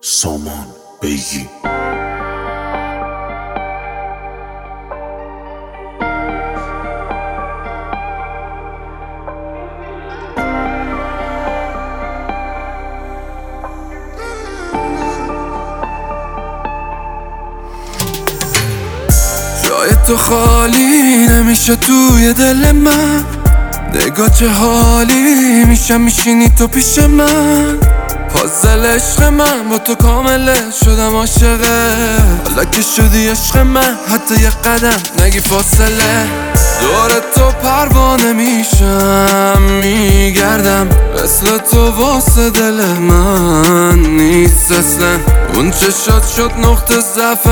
سامان بیگی. جای تو خالی نمیشه توی دل من، نگاه چه حالی میشه میشینی تو پیش من. پازل عشق من با تو کامله شدم عاشقه، حالا که شدی عشق من حتی یه قدم نگی فاصله. دور تو پروانه میشم میگردم، مثل تو واسه دل من نیست اصلا. اون چشات شد نقطه ضعف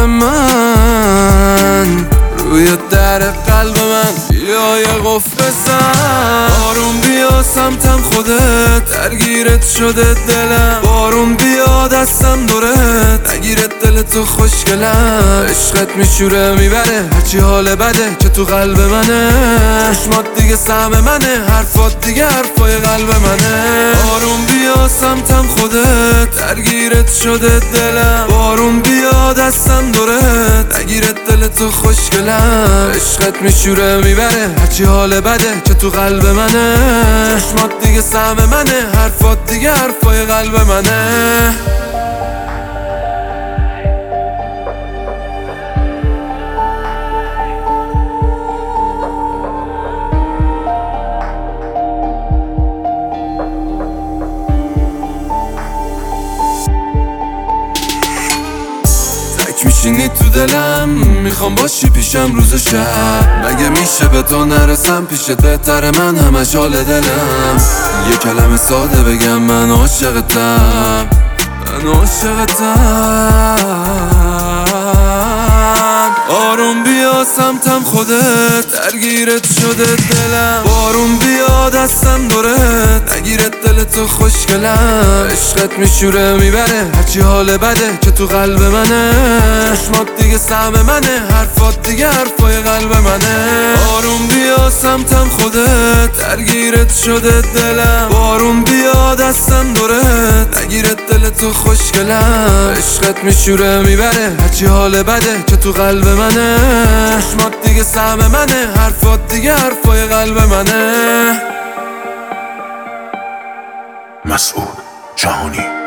من، روی در قلب من بیا یه قفل بزن. بارون بیا سمتم خودت درگیرت شده دلم، بارون بیا دستم دورت نگیرت دل تو خوشگلم. عشقت میشوره میبره هرچی حال بده که تو قلب منه، چشمات دیگه سهم منه، حرفات دیگه حرفای قلب منه. بارون بیا سمتم خودت درگیرت شده دلم، بارون بیا دستم دورت نگیرت دل تو خوشگلم. عشقت میشوره میبره هرچی حال بده که تو قلب منه، چشمات دیگه سهم منه، حرفات دیگه حرفای قلب منه. میشینی تو دلم، میخوام باشی پیشم روز و شب. مگه میشه به تو نرسم پیشت بهتره من همش حال دلم. یه کلمه ساده بگم من عاشقتم، من عاشقتم. آروم بیا سمتم خودت درگیرت شده دلم، بارون بیا دستم دورت نگیرت دل تو خوشگلم. عشقت میشوره میبره هرچی حال بده که تو قلب منه، چشمات دیگه سهم منه، حرفات دیگه حرفای قلب منه. آروم بیا سمتم خودت درگیرت شده دلم، بارون بیا دستم دورت نگیرت دل تو خوشگلم. عشقت میشوره میبره هرچی حال بده که تو قلب منه، چشمات دیگه سهم منه، حرفات دیگه حرفای قلب منه. مسعود جهانی.